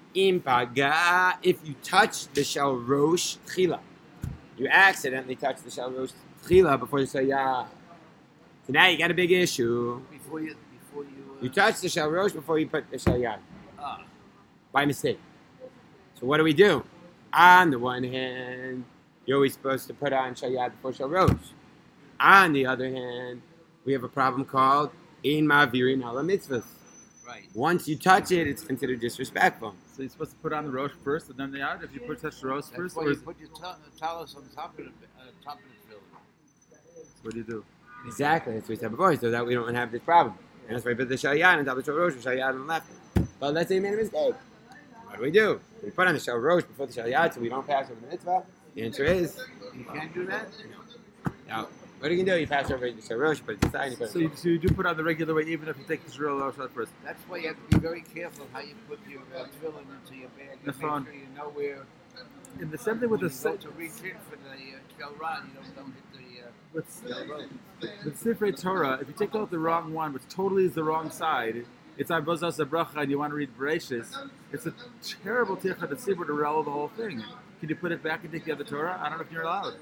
Im paga, if you touch the shel rosh tchila, you accidentally touch the shel rosh tchila before the shayat. So now you got a big issue. Before you You touch the shel rosh before you put the shayat by mistake. So what do we do? On the one hand, you're always supposed to put on shayat before shel rosh. On the other hand, we have a problem called ein ma'avirin ala mitzvahs. right. Once you touch it, it's considered disrespectful. So you're supposed to put on the rosh first and then the yard? If you touch the rosh That's first, why or you is, put your talus on top of the filling. what do you do? Exactly, that's what we said before, so that we don't have this problem. And that's why we put the shayat on top of the shel rosh, the shayat on the left. But let's say you made a mistake. What do? We put on the shel rosh before the shayat so we don't pass over the mitzvah. The answer is You can't do that? no. What you can do, you pass over the shel rosh, but it's aside, you put it. So you do put on the regular way even if you take the rosh out first. That's why you have to be very careful how you put your filling into your bag. You The make phone. sure you know where. And the same thing with When the you go to reach in for the shel rod, you don't hit the shel road. with Sifrei Torah, if you take out the wrong one, which totally is the wrong side, it's on Bozas Bracha and you want to read Bereshis, it's a terrible ticha to see to roll the whole thing. Can you put it back and take the other Torah? I don't know if you're allowed.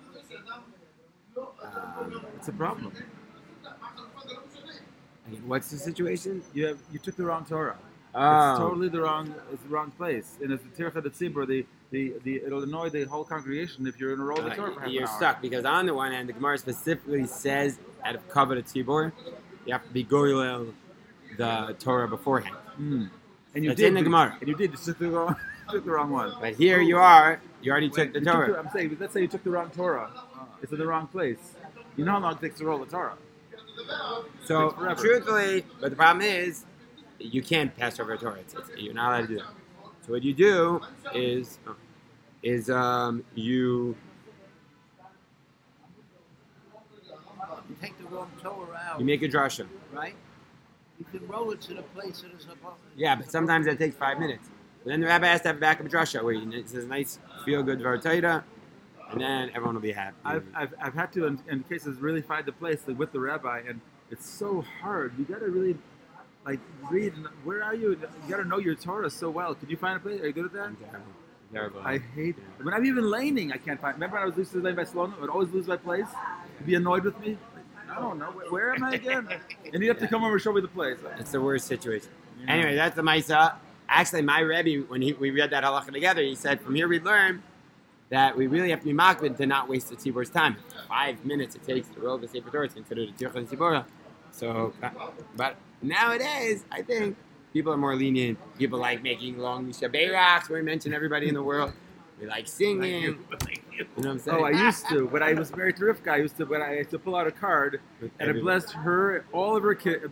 It's a problem. Again, what's the situation? You took the wrong Torah. Oh. It's totally the wrong place. And it's the tircha de tzibur, it'll annoy the whole congregation if you're in a roll the Torah for half You're an hour. stuck because on the one hand, the Gemara specifically says out of cover the tzibur, you have to be goyel the Torah beforehand. Mm. And you That's did in the Gemara. And you did. You took the wrong, took the wrong one. But here you are, you already took the You took Torah. I'm saying, let's say you took the wrong Torah. It's in the wrong place. You know how long it takes to roll the Torah. So, Takes forever. truthfully, but the problem is, you can't pass over a Torah. You're not allowed to do that. So what you do is you You take the wrong Torah out, make a drasha. right? You can roll it to the place that it's supposed to. Yeah, but sometimes that takes 5 minutes. But then the rabbi has to have a backup drasha where he says nice, feel good Vartaita, and then everyone will be happy. I've had to in cases really find the place like, with the rabbi, and it's so hard. You got to really like read. Where are you? You got to know your Torah so well. Can you find a place? Are you good at that? Terrible. I hate when I'm even laning. I can't find. Remember when I was losing lane by Sloan? I would always lose my place. You'd be annoyed with me. I don't know. Where am I again? And you'd have to come over and show me the place. It's the worst situation. Yeah. Anyway, that's the Maisa. Actually, my Rebbe, when we read that halacha together, he said, from here we learn that we really have to be makbid to not waste the tzibor's time. 5 minutes it takes to roll the Sefer Torah. It's considered a tircha tzibora. So, but nowadays, I think people are more lenient. People like making long shabeirachs, where we mention everybody in the world. We like singing. You know what I'm saying? Oh, I used to. When I was married to Rivka, I used to pull out a card and it blessed her, all of her kids,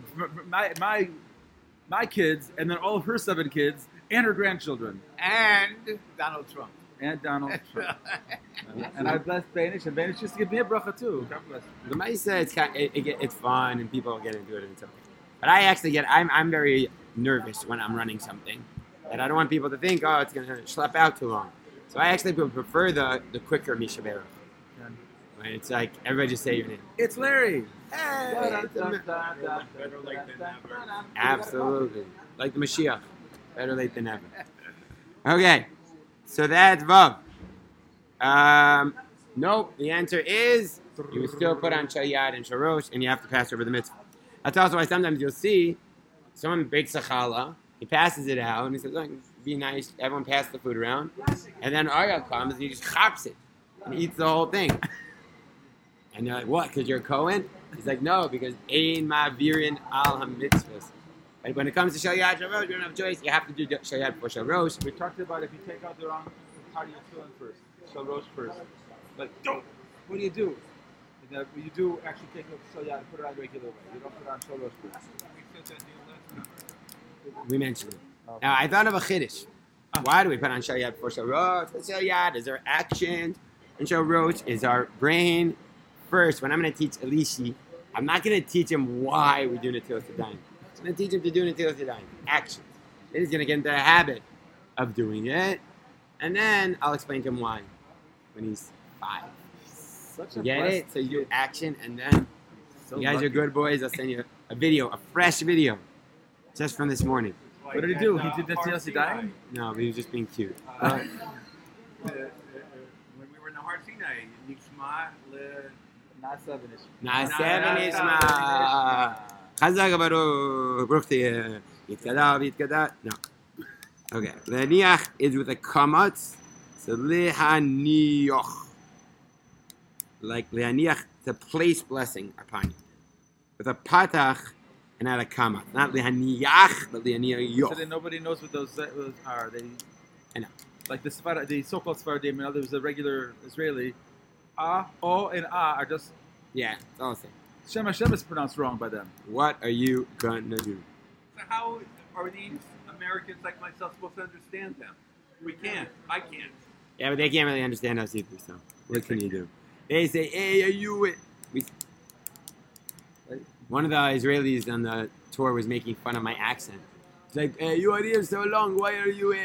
my kids, and then all of her 7 kids and her grandchildren. And Donald Trump. And Donald Trump. And I blessed Banish, and Banish used to give me a bracha too. God bless. The Maisa, it's fun and people get into it and stuff. But I actually I'm very nervous when I'm running something. And I don't want people to think, oh, it's going to schlep out too long. So I actually prefer the quicker Misha Berach. When it's like, everybody just say your name. It's Larry. Hey, absolutely. Like the Mashiach. Better late than never. Okay. So that's Vav. Nope. The answer is you still put on Shayad and Sharosh and you have to pass over the mitzvah. That's also why sometimes you'll see someone bakes a challah, he passes it out, and he says, look, be nice, everyone pass the food around. And then Arya comes and he just chops it and eats the whole thing. And they're like, what, because you're a Kohen? He's like, no, because ein ma'avirin al ha-mitzvahs. Like when it comes to Shayad Sharosh, you don't have a choice. You have to do Shayad before Sharosh. We talked about if you take out the wrong, how do you fill in first? Shal Rosh first. But what do? You do actually take out Shayad and put it on the regular way. You don't put it on Shal Rosh first. We mentioned it. Now, I thought of a chiddush. Why do we put on Shayad before Sharosh? Shayad is our action, and Sharosh is our brain. First, when I'm going to teach Elishi, I'm not going to teach him why we do Netilas Yadayim. I'm going to teach him to do Netilas Yadayim. Actions. Then he's going to get into the habit of doing it, and then I'll explain to him why when he's 5. Such You a get blessed it? So you do action, and then So you guys lucky. are good boys. I'll send you a video, a fresh video, just from this morning. What did he do? He did that to dying? No, but he was just being cute. When we were in the Har Sinai, Nishma le Na'aseh v'nishma. Chazak baruch. Baruch tiyeh. Yitkada v'yitkada. No. Okay. Le'aniach is with a kamatz. So le'hanioch. Like le'aniach, to place blessing upon you. With a patach and not a kamatz. Not le'haniach, but So le'haniyoch. then nobody knows what those are. I know. Like the so-called Sephardim and others, the regular Israeli, O, and are just Yeah, that's all I'm saying. Shem Hashem is pronounced wrong by them. What are you gonna do? So how are these Americans like myself supposed to understand them? We can't. I can't. Yeah, but they can't really understand us either, so what can you do? They say, hey, are you it? One of the Israelis on the tour was making fun of my accent. It's like, hey, you are here so long, why are you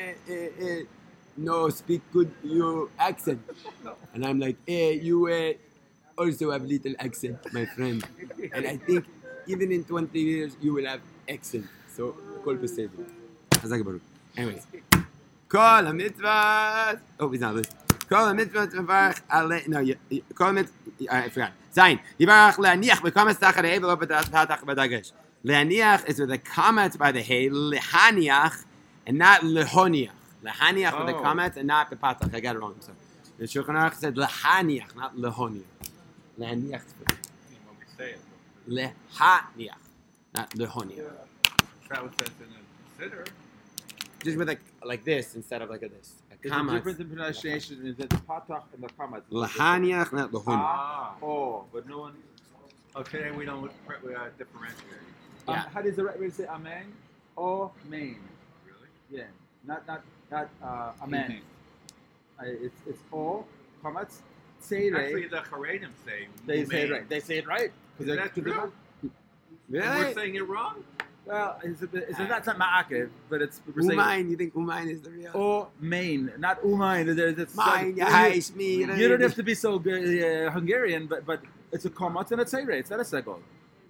no speak good your accent? And I'm like, hey, you also have little accent, my friend. And I think even in 20 years, you will have accent. So, kol beseder. Hazak baruch. Anyways. Kol ha-mitzvahs. Oh, he's not listening. Kol ha-mitzvahs mevarach ale... No, kol ha-mitzvahs... I forgot. Zayin. Yivarach le'aniach b'kamas tachar hei v'lo b'tach b'dagesh. Le'aniach is with a comment by the hey. Lehaniach and not lehoniach. Lehaniach with a comment and not the patach. I got it wrong. So the Shulchan Aruch said lehaniach, not lehoniach. Lehaniach. When we say it. Lehaniach, not lehoniach. Travis says in a sitter. Just with like this instead of like a this. A There's a comma. difference in pronunciation in the patach and the kamat. Lehaniach, not lehoniach. But no one. Oh, today we don't differentiate. Yeah. How does the right way to say amen? O, main. Really? Yeah, not amen. It's O, kamatz, Actually, seirei. the Haredim say. They say it Umein. right. They say it right. Is that true? And we're Really? saying it wrong? Well, it's not ma'akev, but we're saying Umain, you think Umain is the real? O, main, not umain. It's Mine, like- Yahish, me. You don't have to be so good, Hungarian, but it's a kamatz and a seirei. It's not a segol.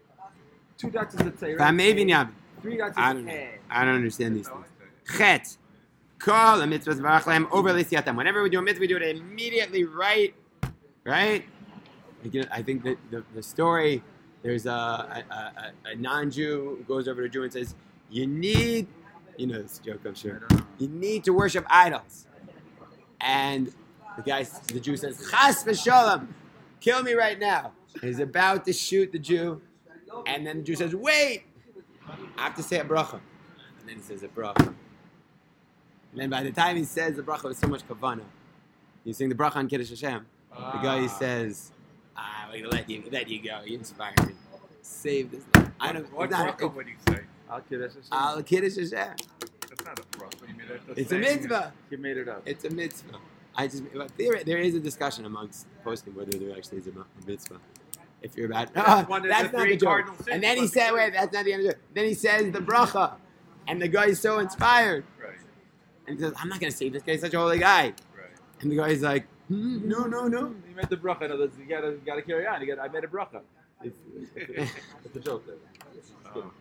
2 dots is a seirei. Maybe not. 3 dots is I a don't know. eh. I don't understand these That's all things. I say. Chet. Call a mitzvah varach lehem over l'siyatam. Whenever we do a mitzvah, we do it immediately right. Right? I think that the story, there's a non-Jew who goes over to a Jew and says, you need, you know this joke, I'm sure. You need to worship idols. And the Jew says, Chas v'sholem, kill me right now. And he's about to shoot the Jew. And then the Jew says, wait, I have to say a bracha. And then he says a bracha. And then by the time he says the bracha with so much kavanah, you sing the bracha on Kiddush Hashem. The guy says, we're going to let you go. You inspire me. Save this. I don't What it's not- bracha would he say? Al Kiddush Hashem. Al Kiddush Hashem. That's not a bracha. You mean that's It's a mitzvah. He made it up. It's a mitzvah. There is a discussion amongst posting whether there actually is a mitzvah. If you're about, one of the that's not three the joke. cardinal sins, And then he must said, be wait, that's not the end of it. Then he says the bracha. And the guy's so inspired. Right, And he says, I'm not going to save this guy. He's such a holy guy. right. And the guy's like, no. He made the bracha. In other words, you gotta carry on. I made a bracha. It's a joke. Oh.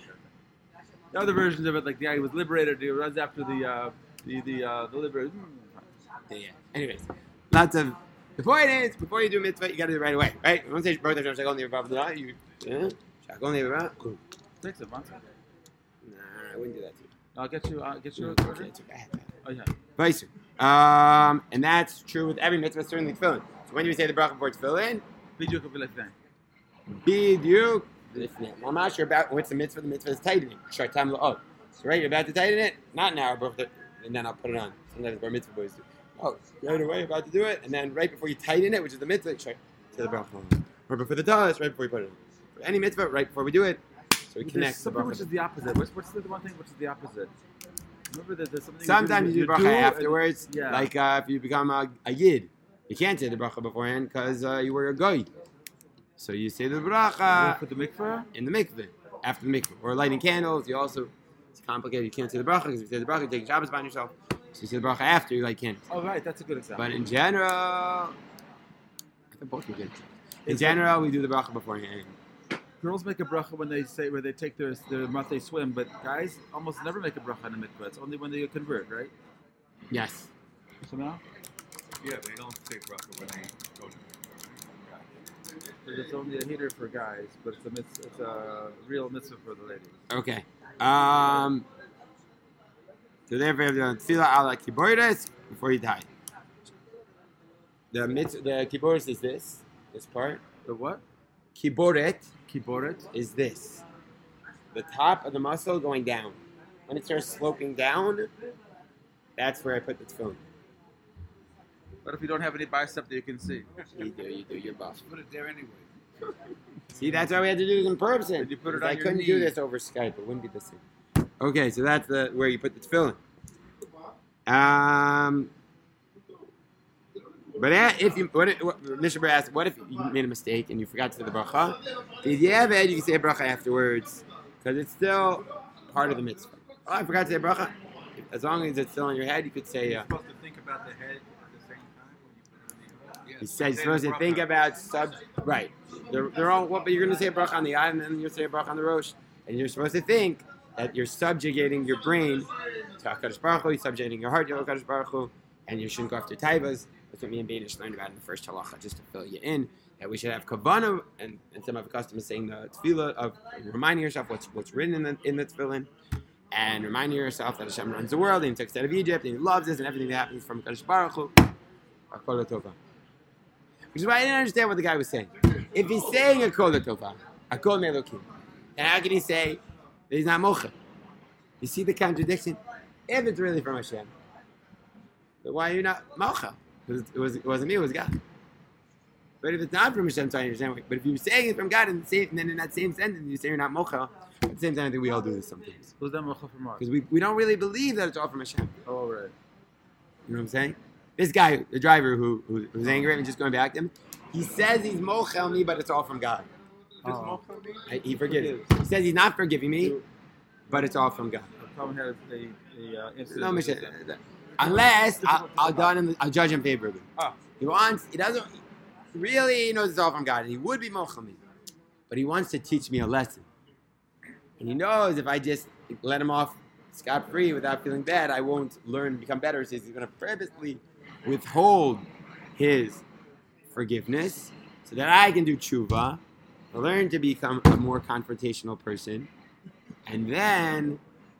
The other versions of it, like the guy who was liberated, he runs after the liberated. Yeah. Anyways, lots of. The point is, before you do mitzvah, you got to do it right away, right? You want to say Baruch Hashem Shakol Ne'er B'Avdah, you Shakol Ne'er B'Avdah. Cool. Takes a month. Nah, I wouldn't do that to you. I'll get you. Okay, it's bad. Oh yeah. Vaisu. And that's true with every mitzvah, certainly tefillin. So when you say the bracha before tefillin, Biduk will be like that. biduk. I'm not sure about what's the mitzvah. The mitzvah is tightening. Shartam la'od. So right, you're about to tighten it. Not now, and then I'll put it on. Sometimes bar mitzvah boys do. Oh, right away, about to do it, and then right before you tighten it, which is the mitzvah, say the bracha. Or before the talis, right before you put it on. For any mitzvah, right before we do it, so we connect. There's The something which bracha. is the opposite. What's the one thing which is the opposite? Remember that there's something. Sometimes you do bracha afterwards, yeah. like if you become a yid. You can't say the bracha beforehand because you were a goy. So you say the bracha for the mikveh. in the mikveh, after the mikveh. Or lighting candles, you also, it's complicated, you can't say the bracha because if you say the bracha, you take Shabbos upon yourself. So you say the bracha after you light candles. Oh right, that's a good example. But in general, I think both are good. In general, we do the bracha beforehand. girls make a bracha when they take their month they swim, but guys almost never make a bracha in a mikveh. It's only when they convert, right? Yes. So now, Yeah, they don't say bracha when they go to it's only a heater for guys, but it's a real mitzvah for the ladies. Okay. So therefore, you have to tefillah ala kiboris before you die. The kiboris is this part. The what? Kiboret Kiboret. is this. The top of the muscle going down. When it starts sloping down, that's where I put the tefillin. What if you don't have any bicep that you can see? You do, you're buff. Put it there anyway. See, that's why we had to do this in person. Did you put it I on your couldn't knee? do this over Skype. It wouldn't be the same. Okay, so that's where you put the tefillin. But if you, Mr. Bray asked, what if you made a mistake and you forgot to say the bracha? If you have it, you can say a bracha afterwards because it's still part of the mitzvah. Oh, I forgot to say a bracha. As long as it's still in your head, you could say. You're supposed to think about the head at the same time when you put it on the He said you're supposed to think about right. They're all what, but you're going to say a bracha on the eye and then you'll say a bracha on the rosh, and you're supposed to think that you're subjugating your brain to HaKadosh Baruch Hu, you're subjugating your heart to HaKadosh Baruch Hu, and you shouldn't go after taivas. That's what me and Bedish learned about in the first halacha, just to fill you in, that we should have kavanah, and some of the custom is saying the tefillah of reminding yourself what's written in the tefillin, and reminding yourself that Hashem runs the world, and He took us out of Egypt, and He loves us, and everything that happens from HaKadosh Baruch Hu. Hakol tova. Which is why I didn't understand what the guy was saying. If he's saying a kol tova, a kol melokim, then how can he say that he's not mocha? You see the contradiction? If it's really from Hashem, but why are you not mocha? It wasn't me, it was God. But if it's not from Hashem, so I understand. But if you're saying it from God, and then in that same sentence you say you're not mocha, at the same time I think we all do this sometimes. Who's that mocha from us? Because we don't really believe that it's all from Hashem. Oh, right. You know what I'm saying? This guy, the driver who's angry at me, just going back to him, he says he's mochel me, but it's all from God. He forgives. He says he's not forgiving me, but it's all from God. The problem had the incident. No, Mishnah. Unless I'll judge him favorably. He doesn't really, he knows it's all from God, and he would be mochel me, but he wants to teach me a lesson, and he knows if I just let him off scot-free without feeling bad, I won't learn and become better. So he's going to purposely withhold his forgiveness so that I can do tshuva, learn to become a more confrontational person, and then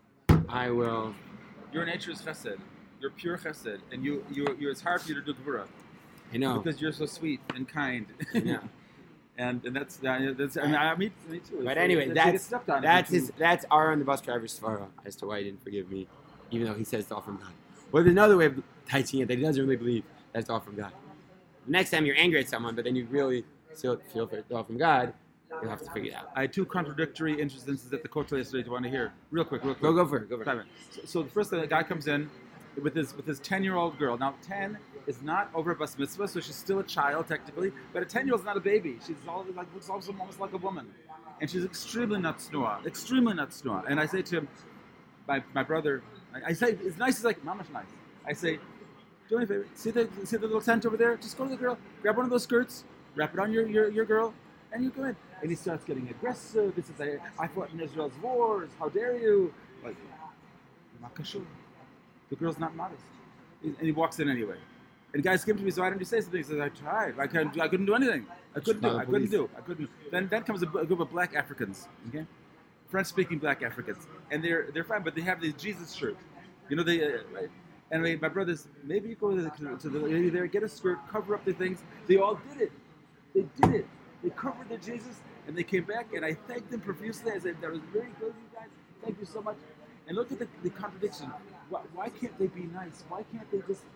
I will. Your nature is chesed. You're pure chesed, and you're it's hard for you to do gvura. I know because you're so sweet and kind. I know. and that's I mean, me too. But anyway, that's Aaron the bus driver's svara as to why he didn't forgive me, even though he says it's all from God. Well, there's another way of teaching it that he doesn't really believe that it's all from God. Next time you're angry at someone, but then you really still feel it's all from God, you'll have to figure it out. I had two contradictory instances at the kotel yesterday. Do you want to hear? Real quick. Go for it. So the first thing, the guy comes in with his 10-year-old girl. Now 10 is not over bas mitzvah, so she's still a child technically. But a 10-year-old is not a baby. She's looks almost like a woman, and she's extremely not snua. And I say to him, my brother, I say it's nice. He's like, mamash nice. I say, do me a favor. See the little tent over there? Just go to the girl, grab one of those skirts, wrap it on your girl, and you go in. And he starts getting aggressive. He says, I fought in Israel's wars. How dare you? Like, makashur. The girl's not modest. And he walks in anyway. And the guy came to me, so why didn't you say something? He says, I tried. I couldn't do anything. I couldn't. Then comes a group of black Africans, okay? French-speaking black Africans. And they're fine, but they have these Jesus shirts. You know, right? And my brothers, maybe you go to the lady there, get a skirt, cover up the things. They all did it. They did it. They covered their Jesus, and they came back, and I thanked them profusely. I said, that was very good, you guys. Thank you so much. And look at the contradiction. Why can't they be nice? Why can't they just?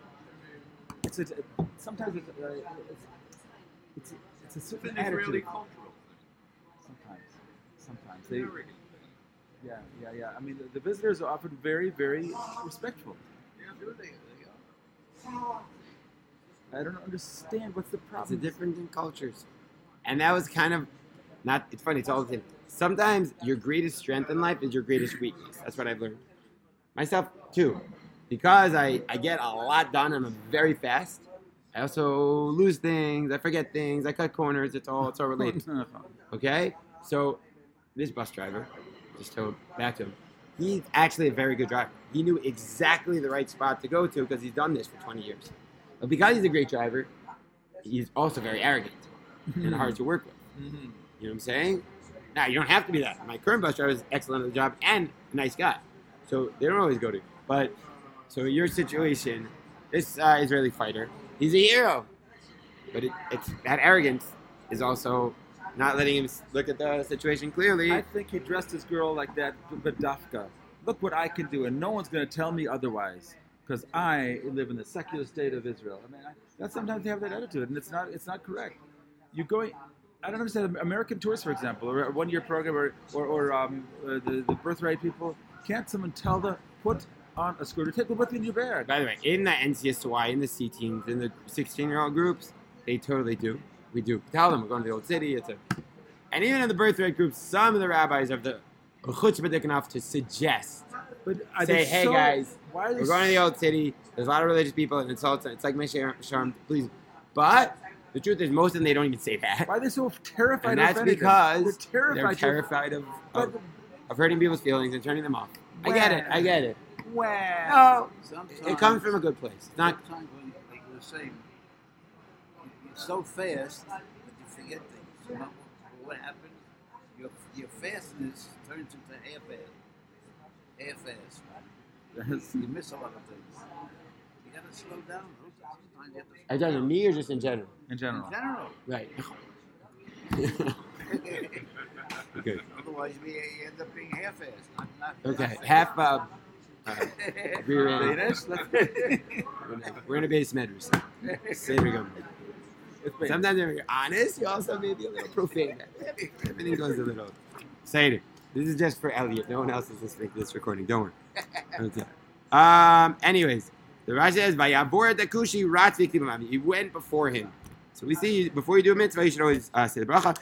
Sometimes it's a certain It's an attitude. Israeli cultural thing. Sometimes they. Yeah. I mean, the visitors are often very, very respectful. I don't understand what's the problem. It's a difference in cultures, and that was kind of not. It's funny. It's all the same. Sometimes your greatest strength in life is your greatest weakness. That's what I've learned. Myself too. Because I get a lot done and I'm very fast. I also lose things. I forget things. I cut corners. It's all related. Okay? So this bus driver, just told back to him, he's actually a very good driver. He knew exactly the right spot to go to because he's done this for 20 years. But because he's a great driver, he's also very arrogant and hard to work with. Mm-hmm. You know what I'm saying? Now, you don't have to be that. My current bus driver is excellent at the job and a nice guy. So they don't always go to. But, so your situation, this Israeli fighter, he's a hero. But it's that arrogance is also not letting him look at the situation clearly. I think he dressed his girl like that, but dafka. Look what I can do, and no one's going to tell me otherwise, because I live in the secular state of Israel. I mean, that sometimes they have that attitude, and it's not correct. You're going. I don't understand. American tourists, for example, or a one-year program, or the birthright people. Can't someone tell them put on a scooter? Take it with you in your bag. By the way, in the NCSY, in the C teams, in the 16-year-old groups, they totally do. We do. Tell them we're going to the old city. And even in the birthright groups, some of the rabbis have the chutzpah enough to suggest, But say, hey guys, why are they we're going to the old city. There's a lot of religious people, and it's like Meshach Sharm, please. But the truth is, most of them they don't even say that. Why are they so terrified And of that's offending because them? they're terrified of hurting people's feelings and turning them off. I get it. Wow. No, Sometimes, it comes from a good place. It's not. sometimes when, like you were saying, you're so fast that you forget things. So what happens? Your fastness turns into half-fast. You miss a lot of things. You gotta slow down. Sometimes you have to. I don't know, me or just in general? In general. In general. Right. Okay. Otherwise, you end up being half-assed. Not Okay. Half rear end. Danish? We're in a base medress. Say we go. Sometimes when you're honest, you also may be a little profane. Everything goes a little. Say it. This is just for Elliot. No one else is listening to this recording. Don't worry. Okay. Anyways, the Rashi says, "Vayavor dekushi ratz v'kibam." He went before him. So we see before you do a mitzvah, you should always say the bracha.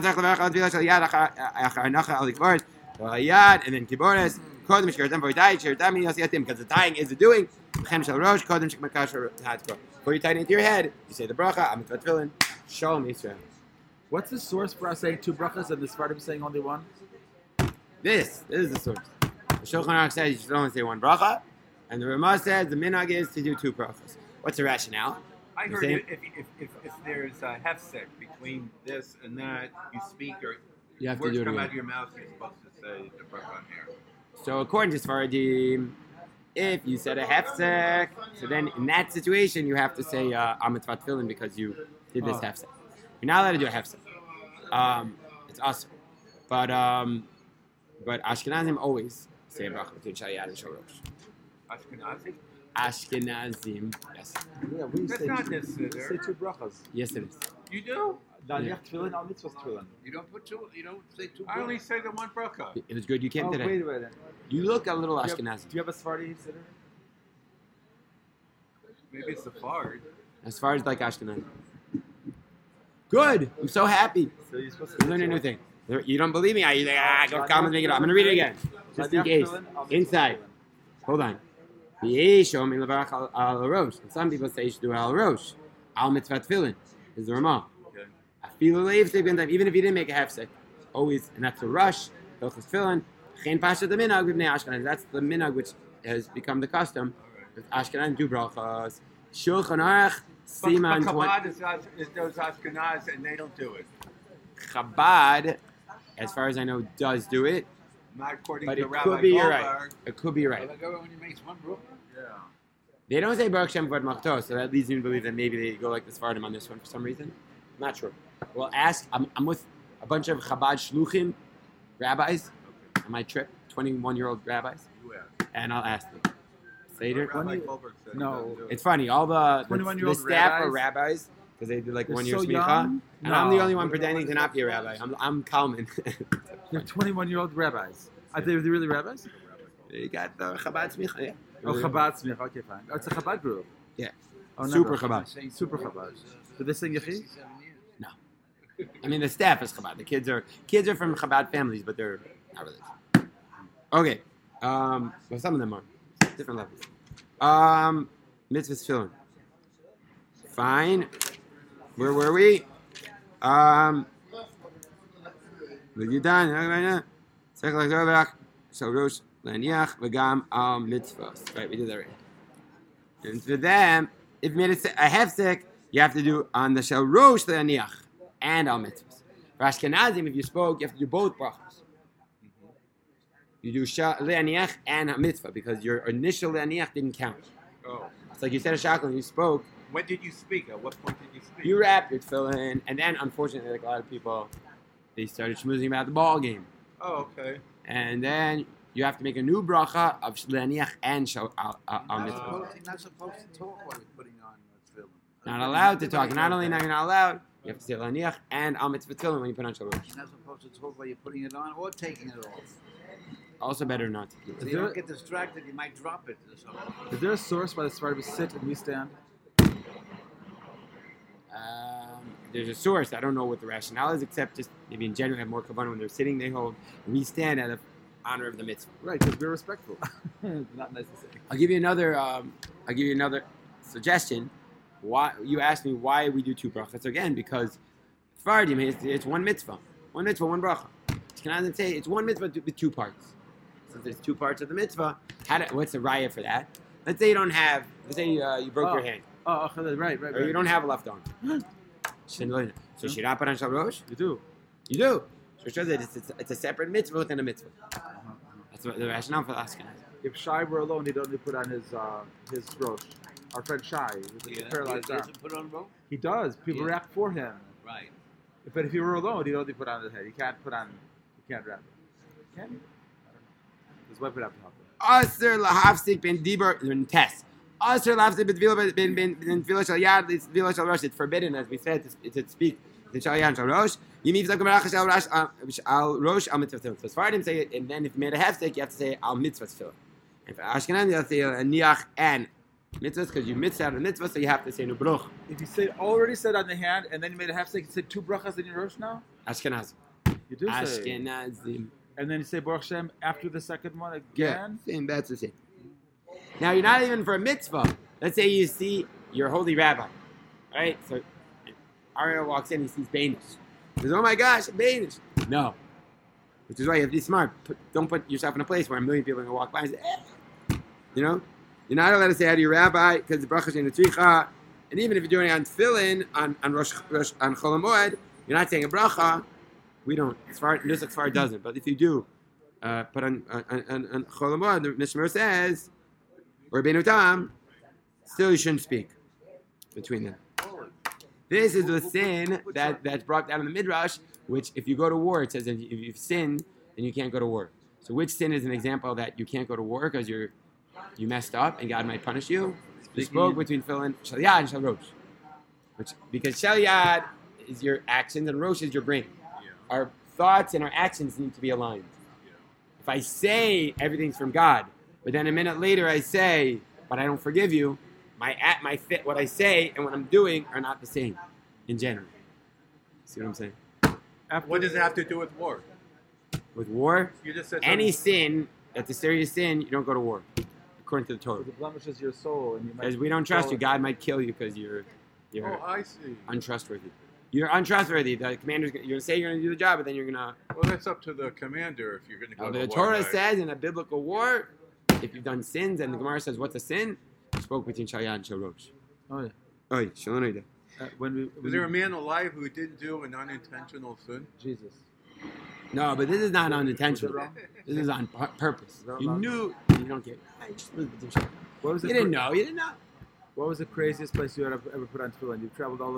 And then kibores. Because the tying is the doing. Before you tie it into your head, you say the bracha, I'm tefillin, shalom Yisrael. What's the source for us saying two brachas and the Sephardim saying only one? This is the source. The Shulchan Aruch says you should only say one bracha, and the Ramah says the minhag is to do two brachas. What's the rationale? I heard if there's a hefsek between this and that, you speak or You have to words do it come again. out of your mouth, you're supposed to say the bracha on here. So according to Sfaradim, if you said a hefsek, so then in that situation you have to say I'm tefillin because you did this hefsek. You're not allowed to do a hefsek. It's awesome. But Ashkenazim always say a bracha between Shayad and Shorosh. Ashkenazi? Ashkenazim, yes. Yeah, we That's say, not we necessary. say two brachas. Yes, it is. You do? Daniach tefillin, al mitzvah tefillin. You don't put two. You don't say two. I only say the one bracha. It was good you came Oh, today. wait. You look a little Do Ashkenazi. you have a Sephardi sitter? Maybe it's the fard. As far as like Ashkenazi. Good. I'm so happy. So you're supposed You learned a new thing. You don't believe me? You're like, go come and make it up. I'm going to read it again. Just in case. Inside. Hold on. And some people say you should do al rosh. Al mitzvah tefillin is the Ramah. Even if you didn't make a hefsek, always, and that's a rush. Hilchos tefillin. That's the minhag which has become the custom. With Ashkenaz do brachas. Shulchan Aruch Siman. But Chabad is those Ashkenaz and they don't do it. Chabad, as far as I know, does do it. Not according But to it Rabbi could be you're Goldberg. right. It could be you're right. Like when you make one brook. Yeah. They don't say Baruch Shem Kvad Malchto, so that leads me to believe that maybe they go like the Sephardim on this one for some reason. I'm not sure. Well, ask. I'm with a bunch of Chabad shluchim rabbis on my trip, 21-year-old rabbis, You ask. and I'll ask them. Seder. Rabbi Goldberg said he No. doesn't do it. It's funny. All the 21-year-old staff are rabbis because they did like They're 1 year so smicha, young? and I'm the No. only one pretending to not be a rabbi. I'm Kalman. You have 21-year-old rabbis. Are they really rabbis? You got the Chabad smicha, yeah. Oh, Chabad Smich. Okay, fine. Oh, it's a Chabad group. Yeah. Oh, Super never. Chabad. Super Chabad. Do they sing Yechi? 67 years. I mean, the staff is Chabad. The kids are from Chabad families, but they're not religious. Okay. Well, some of them are different levels. Mitzvah tefillin. Fine. Where were we? L'yidan, Sech l'achzor v'rach shel rosh l'aniach v'gam al mitzvos. Right, we did that already. And for them, if you made a hefsek, you have to do on the shel rosh l'aniach and al mitzvos. For Ashkenazim, if you spoke, you have to do both brachos. You do shel l'aniach and a mitzvah because your initial l'aniach didn't count. Oh. It's like you said a shakal and you spoke. When did you speak? At what point did you speak? You wrapped your tefillin, and then unfortunately, like a lot of people, they started schmoozing about the ball game. Oh, okay. And then you have to make a new bracha of l'aniach and shel al mitzvah. You're not supposed to talk while you're putting on the tefillin. Not allowed to talk. Not only now you're not allowed, you have to say l'aniach and al mitzvah tefillin when you put on shel rosh. You're not supposed to talk while you're putting it on or taking it off. Also better not to keep So it. you don't get distracted, you might drop it or something. Is there a source by the Sfardim we sit and we stand? There's a source. I don't know what the rationale is, except just maybe in general have more kavanah when they're sitting. They hold. And we stand out of honor of the mitzvah. Right, because we're respectful. Not necessary. I'll give you another suggestion. Why you asked me why we do two brachas again? Because Fardim it's one mitzvah, one bracha. Can I say it's one mitzvah with two parts? Since there's two parts of the mitzvah, what's the raya for that? Let's say you don't have. Let's say you broke your hand. Oh, right. Or you don't have a left arm. So Shirah Paran Shal Rosh? You do. You do. So it shows that it's a separate mitzvah within a mitzvah. That's what the rationale for asking. If Shai were alone, he'd only put on his rosh. Our friend Shai, who's a paralyzed arm. Put on both? He does. People Yeah. wrap for him. Right. But if he were alone, he'd only put on his head. He can't wrap it. Can he? I don't know. His wife would have to help him. Aser lahafsik ben dibar ben test. Aser lahafsik ben tefillah shal yad tefillah shal rosh. It's forbidden, as we said, to speak the shal yad shal rosh. You mean al rosh al mitzvah tefillah. So as far as say it, and then if you made a hefsek, you have to say al mitzvah tefillah. And for Ashkenazim, you have to say niach and mitzvahs because you mitzvah out of mitzvah, so you have to say nubruch. If you already said on the hand, and then you made a half second, you said two brachas in your rosh now? Ashkenazim. You do say. Ashkenazim. And then you say Baruch Hashem after the second one Yeah, again? same. That's the same. Now you're not even for a mitzvah. Let's say you see your holy rabbi, right? So Ariel walks in, he sees Bainish. He says, "Oh my gosh, Bainish!" No, which is why you have to be smart. Don't put yourself in a place where a million people are gonna walk by and say, "Eh." You know, you're not allowed to say hi to your rabbi because the bracha is in the tzricha. And even if you're doing it on tefillin on Rosh on Chol Hamoed, you're not saying a bracha. We don't. Nusach Sfar doesn't. But if you do, put on Chol Hamoed, the Mishnah says, or Beinu Tam, still you shouldn't speak between them. This is the sin that's brought down in the Midrash, which if you go to war, it says if you've sinned, then you can't go to war. So which sin is an example that you can't go to war because you messed up and God might punish you? You spoke between Tefillin, Shal Yad and Shal Rosh. Because Shal Yad is your actions and Rosh is your brain. Our thoughts and our actions need to be aligned. If I say everything's from God, but then a minute later I say, but I don't forgive you, what I say and what I'm doing are not the same in general. See what I'm saying? What does it have to do with war? With war, You just said any sin that's a serious sin, you don't go to war, according to the Torah. The blemishes your soul. And you might Because we don't trust you. God might kill you because you're Oh, I see. untrustworthy. You're untrustworthy. The commander's you're gonna say you're gonna do the job, but then you're gonna. Well, that's up to the commander if you're going to go to The war. Torah right? says in a biblical war, if you've done sins, and the Gemara says what's a sin, you spoke between Shal Yad and Shal Rosh. Oh, yeah. Oy, Shalom Aleichem. Is there a man alive who didn't do an unintentional sin? Jesus. No, but this is not Was it unintentional. wrong? This is on purpose. that You wrong? knew. You don't care. I just moved between Shal Yad. What was You didn't know. You didn't know. What was the craziest place you had ever put on tefillin? You've traveled all